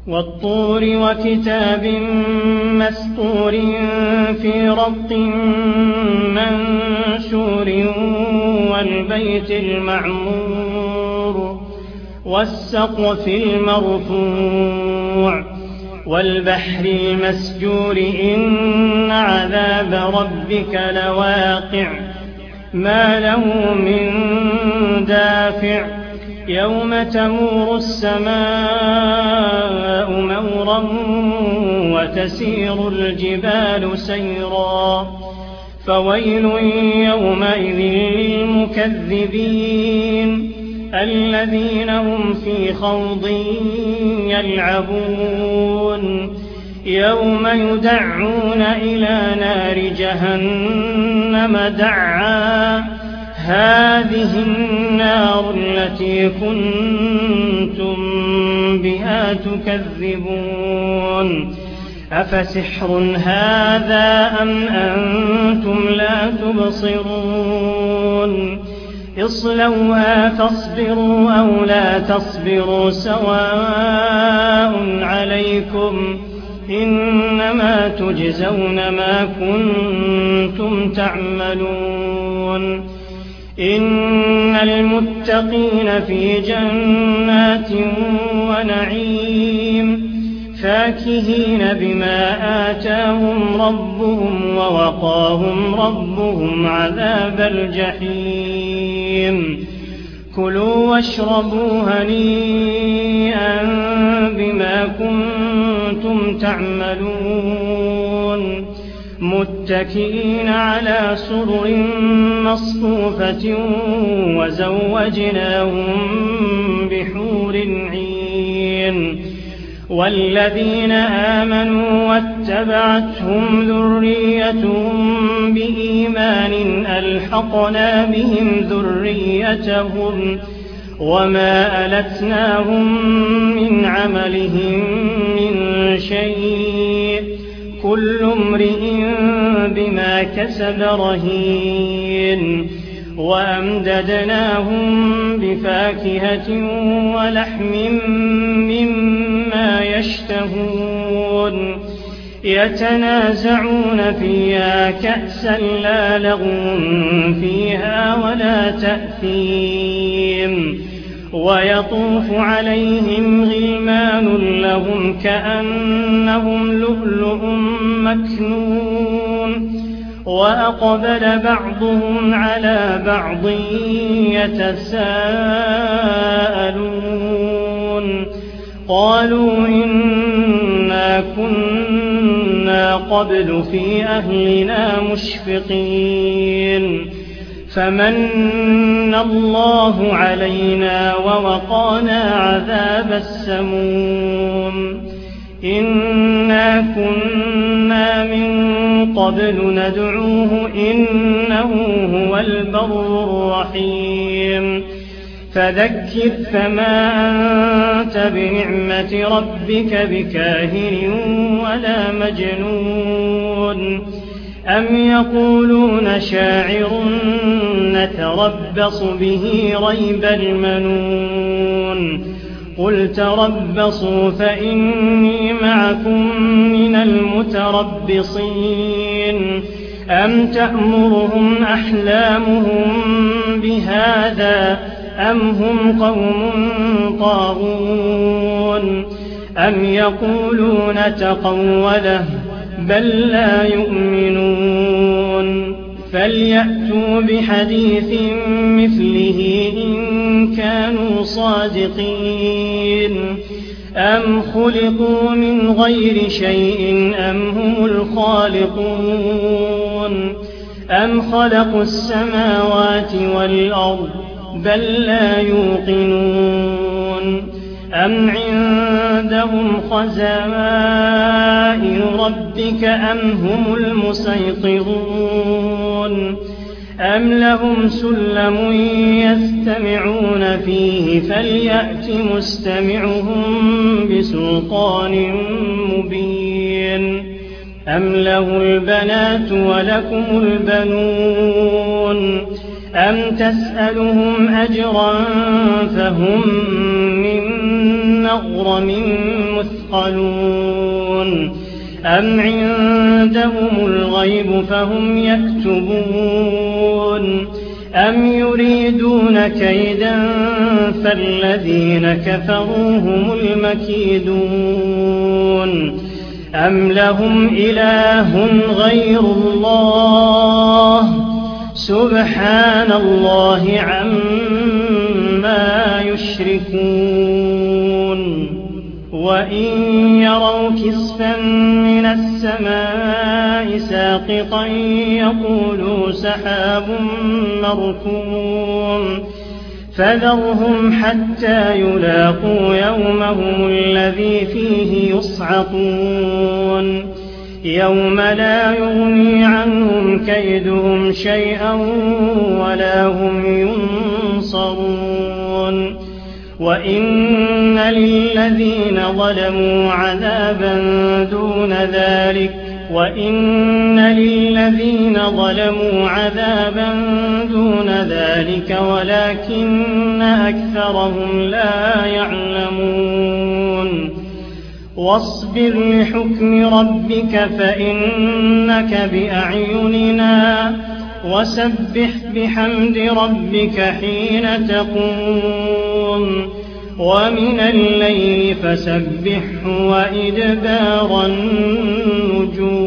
وَالطُّورِ وَكِتَابٍ مَّسْطُورٍ فِي رَقٍّ مَّنشُورٍ وَالْبَيْتِ الْمَعْمُورِ وَالسَّقْفِ الْمَرْفُوعِ وَالْبَحْرِ الْمَسْجُورِ إِنَّ عَذَابَ رَبِّكَ لَوَاقِعٌ مَا لَهُ مِن دَافِعٍ يَوْمَ تَمُورُ السَّمَاءُ مَوْرًا وَتَسِيرُ الْجِبَالُ سَيْرًا فَوَيْلٌ يَوْمَئِذٍ لِّلْمُكَذِّبِينَ الَّذِينَ هُمْ فِي خَوْضٍ يَلْعَبُونَ يَوْمَ يُدَعُّونَ إِلَىٰ نَارِ جَهَنَّمَ دَعًّا هَٰذِهِ النَّارُ الَّتِي كُنتُم بِهَا تُكَذِّبُونَ أَفَسِحْرٌ هَٰذَا أَمْ أَنتُمْ لَا تُبْصِرُونَ اصْلَوْهَا فاصْبِرُوا أَوْ لَا تَصْبِرُوا سَوَاءٌ عَلَيْكُمْ إِنَّمَا تُجْزَوْنَ مَا كُنتُمْ تَعْمَلُونَ إِنَّ الْمُتَّقِينَ فِي جَنَّاتٍ وَنَعِيمٍ فَاكِهِينَ بِمَا آتَاهُمْ رَبُّهُمْ وَوَقَاهُمْ رَبُّهُمْ عَذَابَ الْجَحِيمِ كُلُوا وَاشْرَبُوا هَنِيئًا بِمَا كُنتُمْ تَعْمَلُونَ مُتَّكِئِينَ عَلَىٰ سُرُرٍ مَّصْفُوفَةٍ وَزَوَّجْنَاهُم بِحُورٍ عِينٍ وَالَّذِينَ آمَنُوا وَاتَّبَعَتْهُمْ ذُرِّيَّتُهُم بِإِيمَانٍ أَلْحَقْنَا بِهِمْ ذُرِّيَّتَهُمْ وَمَا أَلَتْنَاهُم مِّنْ عَمَلِهِم مِّن شَيْءٍ ۚ كُلُّ امْرِئٍ بِمَا كَسَبَ رَهِينٌ وَأَمْدَدْنَاهُم بِفَاكِهَةٍ وَلَحْمٍ مِّمَّا يَشْتَهُونَ يَتَنَازَعُونَ فِيهَا كَأْسًا لَّا لَغْوٌ فِيهَا وَلَا تَأْثِيمٌ وَيَطُوفُ عَلَيْهِمْ غِلْمَانٌ لَّهُمْ كَأَنَّهُمْ لُؤْلُؤٌ مَّكْنُونٌ وَأَقْبَلَ بَعْضُهُمْ عَلَىٰ بَعْضٍ يَتَسَاءَلُونَ قَالُوا إِنَّا كُنَّا قَبْلُ فِي أَهْلِنَا مُشْفِقِينَ فَمَنَّ اللَّهُ عَلَيْنَا وَوَقَانَا عَذَابَ السَّمُومِ إِنَّا كُنَّا مِن قَبْلُ نَدْعُوهُ إِنَّهُ هُوَ الْبَرُّ الرَّحِيمُ فَذَكِّرْ فَمَا أَنتَ بِنِعْمَةِ رَبِّكَ بِكَاهِنٍ وَلَا مَجْنُونٍ أَمْ يَقُولُونَ شَاعِرٌ نَّتَرَبَّصُ بِهِ رَيْبَ الْمَنُونِ قُلْ تَرَبَّصُوا فَإِنِّي مَعَكُم مِّنَ الْمُتَرَبِّصِينَ أَمْ تَأْمُرُهُمْ أَحْلَامُهُم بِهَٰذَا أَمْ هُمْ قَوْمٌ طَاغُونَ أَمْ يَقُولُونَ تَقَوَّلَهُ بَل لَّا يُؤْمِنُونَ فَلْيَأْتُوا بِحَدِيثٍ مِّثْلِهِ إِن كَانُوا صَادِقِينَ أَمْ خُلِقُوا مِنْ غَيْرِ شَيْءٍ أَمْ هُمُ الْخَالِقُونَ أَمْ خَلَقُوا السَّمَاوَاتِ وَالْأَرْضَ بَل لَّا يُوقِنُونَ أَمْ عِندَهُمْ خَزَائِنُ رَبِّكَ أَمْ هُمُ الْمُصَيْطِرُونَ أَمْ لَهُمْ سُلَّمٌ يَسْتَمِعُونَ فِيهِ فَلْيَأْتِ مُسْتَمِعُهُم بِسُلْطَانٍ مُّبِينٍ أَمْ لَهُ الْبَنَاتُ وَلَكُمُ الْبَنُونَ أَمْ تَسْأَلُهُمْ أَجْرًا فَهُم مِّن مغرم مثقلون أم عندهم الغيب فهم يكتبون أم يريدون كيدا فالذين كفروا هم المكيدون أم لهم إله غير الله سبحان الله عما يشركون وإن يروا كسفا من السماء ساقطا يقولوا سحاب مركوم فذرهم حتى يلاقوا يومهم الذي فيه يصعقون يوم لا يغني عنهم كيدهم شيئا ولا هم ينصرون وإن للذين ظلموا عذابا دون ذلك ولكن أكثرهم لا يعلمون واصبر لحكم ربك فإنك بأعيننا وسبح بحمد ربك حين تقوم ومن الليل فسبحه وإدبار النجوم